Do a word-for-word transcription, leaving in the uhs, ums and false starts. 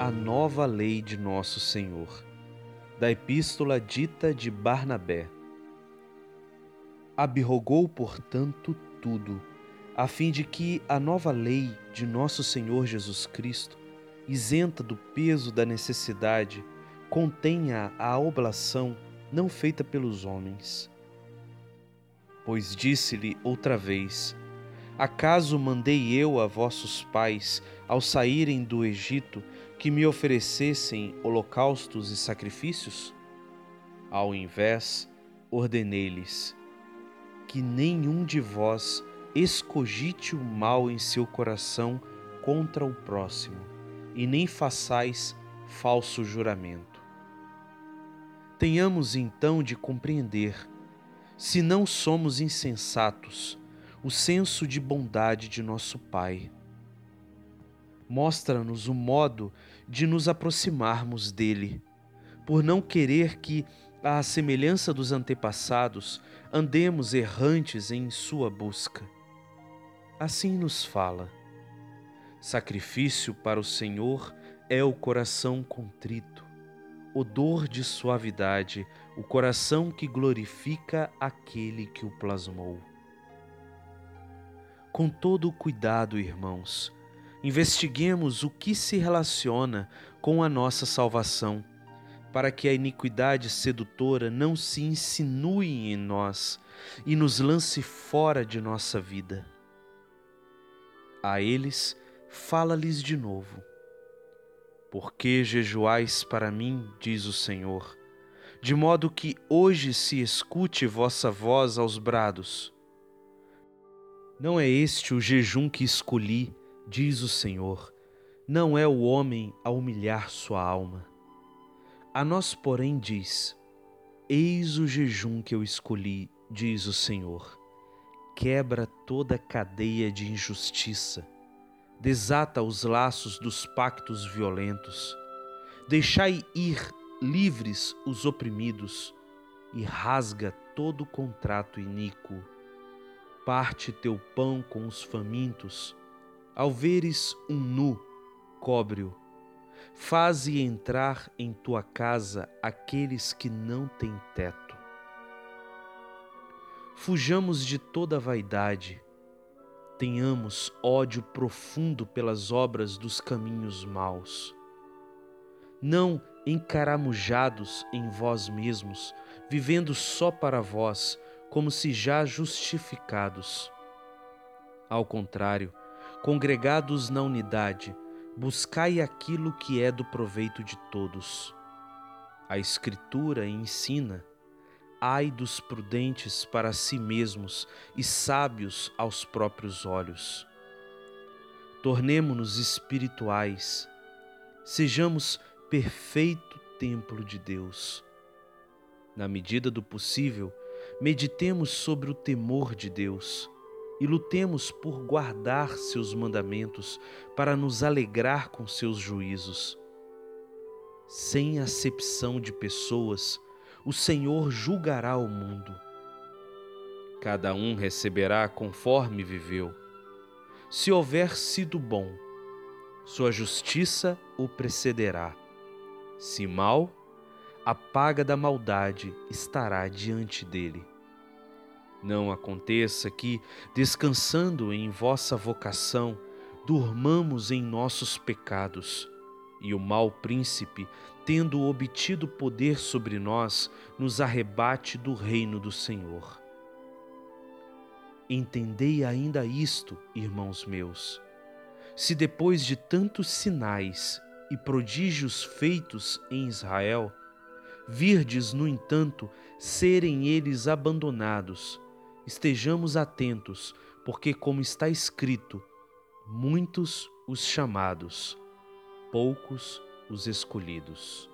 a nova lei de nosso Senhor. Da Epístola dita de Barnabé. Abrogou, portanto, tudo, a fim de que a nova lei de nosso Senhor Jesus Cristo, isenta do peso da necessidade, contenha a oblação não feita pelos homens. Pois disse-lhe outra vez: acaso mandei eu a vossos pais, ao saírem do Egito, que me oferecessem holocaustos e sacrifícios? Ao invés, ordenei-lhes que nenhum de vós escogite o mal em seu coração contra o próximo, e nem façais falso juramento. Tenhamos então de compreender, se não somos insensatos, o senso de bondade de nosso Pai. Mostra-nos o modo de nos aproximarmos dele, por não querer que, à semelhança dos antepassados, andemos errantes em sua busca. Assim nos fala: sacrifício para o Senhor é o coração contrito, odor de suavidade, o coração que glorifica aquele que o plasmou. Com todo o cuidado, irmãos, investiguemos o que se relaciona com a nossa salvação, para que a iniquidade sedutora não se insinue em nós e nos lance fora de nossa vida. A eles, fala-lhes de novo. Por que jejuais para mim, diz o Senhor, de modo que hoje se escute vossa voz aos brados? Não é este o jejum que escolhi, diz o Senhor, não é o homem a humilhar sua alma. A nós, porém, diz: eis o jejum que eu escolhi, diz o Senhor. Quebra toda cadeia de injustiça, desata os laços dos pactos violentos, deixai ir livres os oprimidos e rasga todo contrato iníquo. Parte teu pão com os famintos, ao veres um nu, cobre-o. Faze entrar em tua casa aqueles que não têm teto. Fujamos de toda vaidade, tenhamos ódio profundo pelas obras dos caminhos maus. Não encaramujados em vós mesmos, vivendo só para vós, como se já justificados. Ao contrário, congregados na unidade, buscai aquilo que é do proveito de todos. A Escritura ensina: ai dos prudentes para si mesmos e sábios aos próprios olhos. Tornemo-nos espirituais, sejamos perfeito templo de Deus. Na medida do possível, meditemos sobre o temor de Deus e lutemos por guardar seus mandamentos para nos alegrar com seus juízos. Sem acepção de pessoas, o Senhor julgará o mundo. Cada um receberá conforme viveu. Se houver sido bom, sua justiça o precederá. Se mal, a paga da maldade estará diante dele. Não aconteça que, descansando em vossa vocação, durmamos em nossos pecados, e o mau príncipe, tendo obtido poder sobre nós, nos arrebate do reino do Senhor. Entendei ainda isto, irmãos meus: se depois de tantos sinais e prodígios feitos em Israel, virdes, no entanto, serem eles abandonados, estejamos atentos, porque, como está escrito, muitos os chamados, poucos os escolhidos.